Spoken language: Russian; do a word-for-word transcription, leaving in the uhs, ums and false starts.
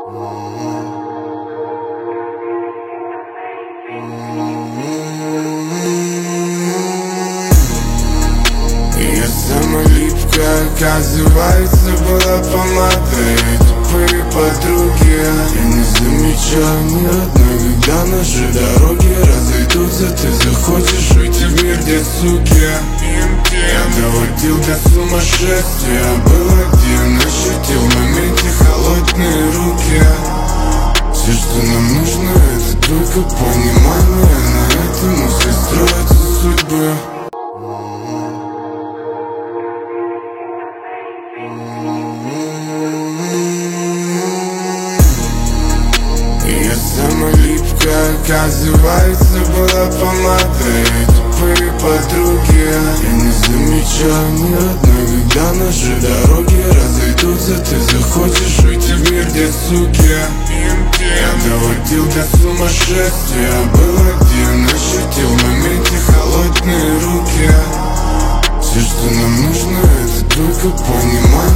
Я самая липкая, оказывается, была помадой. Тупые подруги, я не замечаю ни одной, когда наши дороги разойдутся. Ты захочешь уйти в мир, где суки. Я доводил до сумасшествия, был один, ощутил в моменте холодные руки. Все, что нам нужно, это только понимание. На этом у всех строятся судьбы. Я самая липкая, оказывается, была помадой. Тупые подруги, я не замечаю ни одной, когда наши дороги разойдутся. Ты захочешь уйти в мир, где суки. Я доводил до сумасшествия, был один, ощутил в моменте холодные руки. Все, что нам нужно, это только понимание.